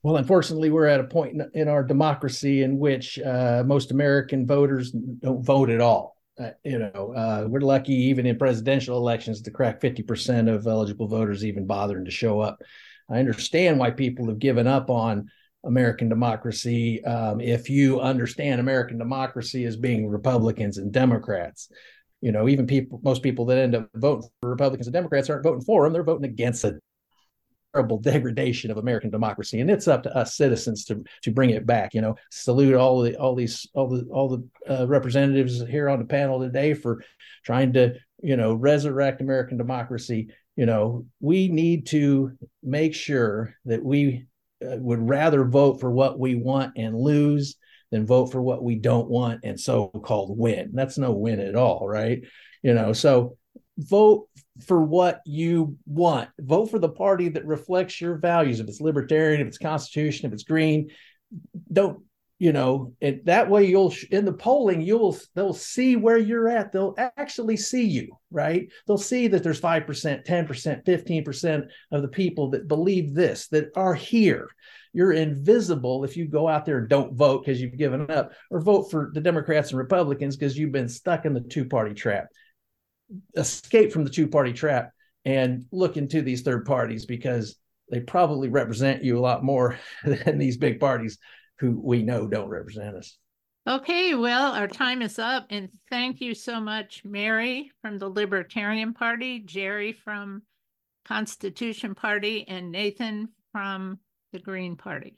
Well, unfortunately, we're at a point in our democracy in which most American voters don't vote at all. We're lucky even in presidential elections to crack 50% of eligible voters even bothering to show up. I understand why people have given up on American democracy if you understand American democracy as being Republicans and Democrats. Even most people that end up voting for Republicans and Democrats aren't voting for them. They're voting against a terrible degradation of American democracy, and it's up to us citizens to bring it back. Salute all the representatives here on the panel today for trying to resurrect American democracy. We need to make sure that we would rather vote for what we want and lose than vote for what we don't want and so-called win. That's no win at all, right? So vote for what you want. Vote for the party that reflects your values. If it's libertarian, if it's constitution, if it's green, don't, and that way in the polling, they'll see where you're at. They'll actually see you, right? They'll see that there's 5%, 10%, 15% of the people that believe this, that are here. You're invisible if you go out there and don't vote because you've given up, or vote for the Democrats and Republicans because you've been stuck in the two-party trap. Escape from the two-party trap and look into these third parties, because they probably represent you a lot more than these big parties who we know don't represent us. Okay, well, our time is up, and thank you so much, Mary from the Libertarian Party, Jerry from Constitution Party, and Nathan from the Green Party.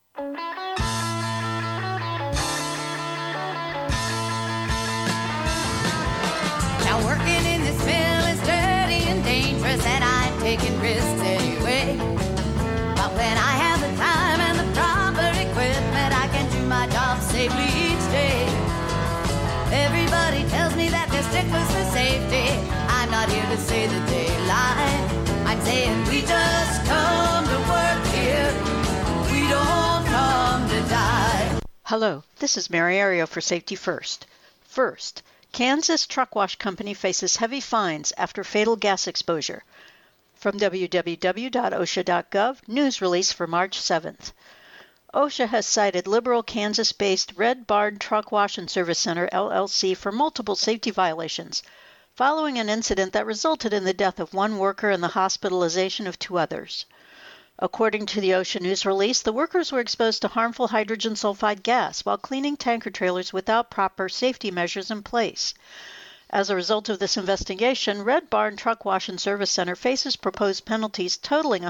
Now working in this mill is dirty and dangerous, and I'm taking risks anyway. But when I have the time and the proper equipment, I can do my job safely each day. Everybody tells me that they're sticklers for safety. I'm not here to say that they lie. I'm saying we just come to work here. We don't come to die. Hello, this is Mary Ario for Safety First. First, Kansas Truck Wash Company faces heavy fines after fatal gas exposure. From www.osha.gov, news release for March 7th. OSHA has cited liberal Kansas-based Red Barn Truck Wash and Service Center, LLC, for multiple safety violations, following an incident that resulted in the death of one worker and the hospitalization of two others. According to the OSHA news release, the workers were exposed to harmful hydrogen sulfide gas while cleaning tanker trailers without proper safety measures in place. As a result of this investigation, Red Barn Truck Wash and Service Center faces proposed penalties totaling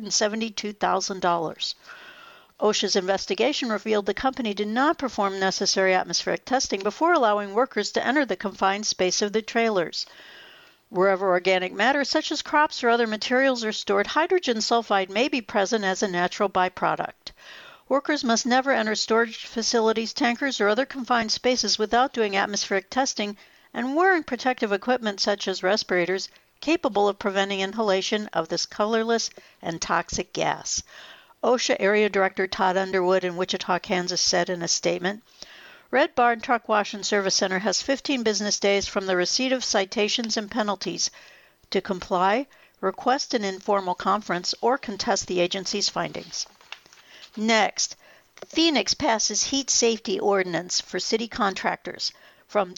$172,000. OSHA's investigation revealed the company did not perform necessary atmospheric testing before allowing workers to enter the confined space of the trailers. Wherever organic matter, such as crops or other materials, are stored, hydrogen sulfide may be present as a natural byproduct. Workers must never enter storage facilities, tankers, or other confined spaces without doing atmospheric testing and wearing protective equipment such as respirators capable of preventing inhalation of this colorless and toxic gas. OSHA Area Director Todd Underwood in Wichita, Kansas said in a statement, Red Barn Truck Wash and Service Center has 15 business days from the receipt of citations and penalties to comply, request an informal conference, or contest the agency's findings. Next, Phoenix passes heat safety ordinance for city contractors from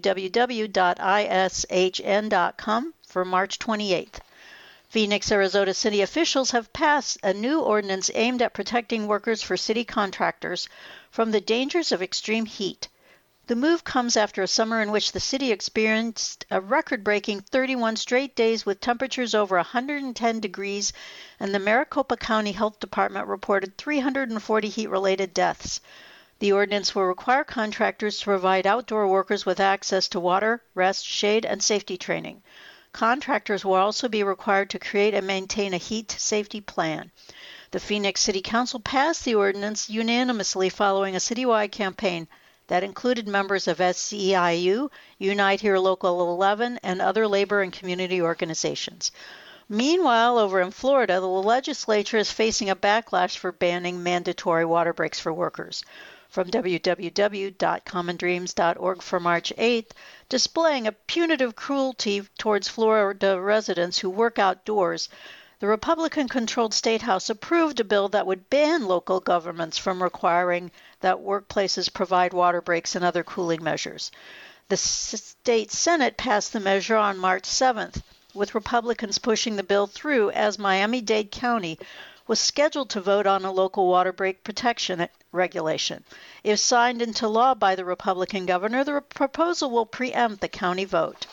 www.ishn.com for March 28th. Phoenix, Arizona city officials have passed a new ordinance aimed at protecting workers for city contractors from the dangers of extreme heat. The move comes after a summer in which the city experienced a record-breaking 31 straight days with temperatures over 110 degrees, and the Maricopa County Health Department reported 340 heat-related deaths. The ordinance will require contractors to provide outdoor workers with access to water, rest, shade, and safety training. Contractors will also be required to create and maintain a heat safety plan. The Phoenix City Council passed the ordinance unanimously following a citywide campaign that included members of SEIU, Unite Here Local 11, and other labor and community organizations. Meanwhile, over in Florida, the legislature is facing a backlash for banning mandatory water breaks for workers. From www.commondreams.org for March 8th, displaying a punitive cruelty towards Florida residents who work outdoors, The Republican-controlled State House approved a bill that would ban local governments from requiring that workplaces provide water breaks and other cooling measures. The state Senate passed the measure on March 7th, with Republicans pushing the bill through as Miami-Dade County was scheduled to vote on a local water break protection regulation. If signed into law by the Republican governor, the proposal will preempt the county vote.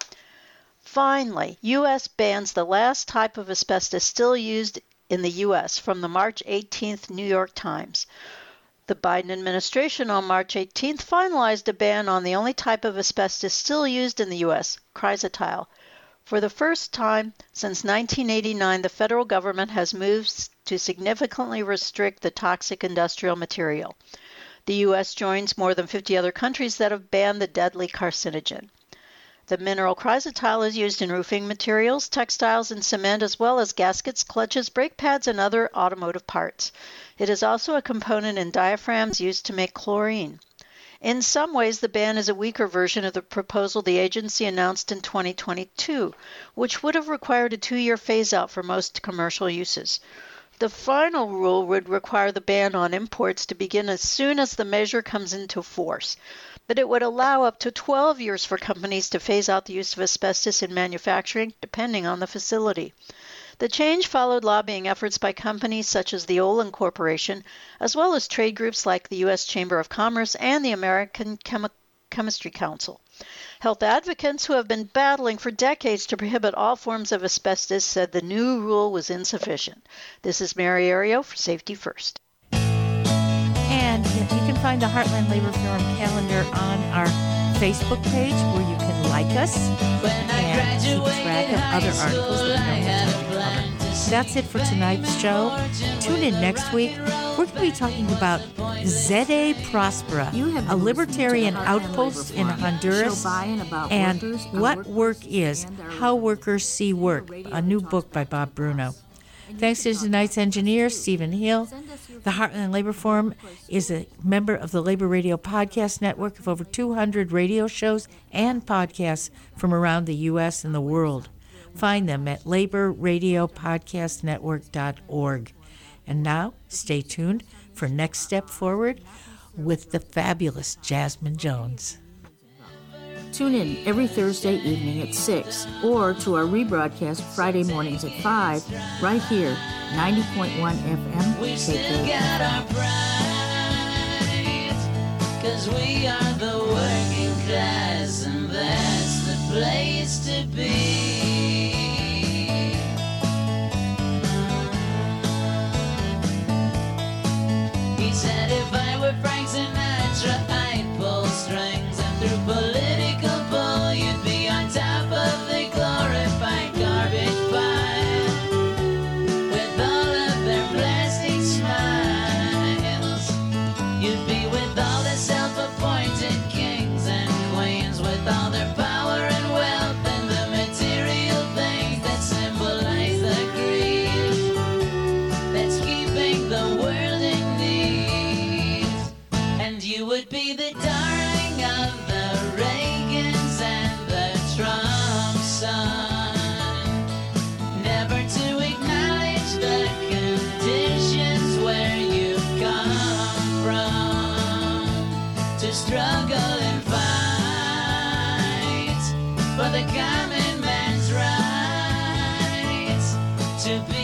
Finally, U.S. bans the last type of asbestos still used in the U.S. from the March 18th New York Times. The Biden administration on March 18th finalized a ban on the only type of asbestos still used in the U.S., chrysotile. For the first time since 1989, the federal government has moved to significantly restrict the toxic industrial material. The U.S. joins more than 50 other countries that have banned the deadly carcinogen. The mineral chrysotile is used in roofing materials, textiles, and cement, as well as gaskets, clutches, brake pads, and other automotive parts. It is also a component in diaphragms used to make chlorine. In some ways, the ban is a weaker version of the proposal the agency announced in 2022, which would have required a 2-year phase-out for most commercial uses. The final rule would require the ban on imports to begin as soon as the measure comes into force, but it would allow up to 12 years for companies to phase out the use of asbestos in manufacturing, depending on the facility. The change followed lobbying efforts by companies such as the Olin Corporation, as well as trade groups like the U.S. Chamber of Commerce and the American Chemistry Council. Health advocates who have been battling for decades to prohibit all forms of asbestos said the new rule was insufficient. This is Mary Ario for Safety First. And you can find the Heartland Labor Forum calendar on our Facebook page, where you can like us and keep track of other articles that we don't have time to cover. That's it for tonight's show. Tune in next week. We're going to be talking about Zede Prospera, a libertarian outpost in Honduras, and what work is, how workers see work, a new book by Bob Bruno. Thanks to tonight's engineer, Stephen Hill. The Heartland Labor Forum is a member of the Labor Radio Podcast Network of over 200 radio shows and podcasts from around the U.S. and the world. Find them at laborradiopodcastnetwork.org. And now, stay tuned for Next Step Forward with the fabulous Jasmine Jones. Tune in every Thursday evening at 6 or to our rebroadcast Friday mornings at 5 right here, 90.1 FM. We still got our pride, 'cause we are the working class, and that's the place to be. He said if I were Frank Sinatra, I'd pull strings, and through political bull, you'd be on top of the glorified garbage pile, with all of their plastic smiles. You'd be with all the self-appointed kings and queens, with all their power and wealth and the material things that symbolize the greed that's keeping the world in need. And you would be the darling of the Reagans and the Trump son, never to acknowledge the conditions where you've come from, to struggle and fight for the common man's rights, to be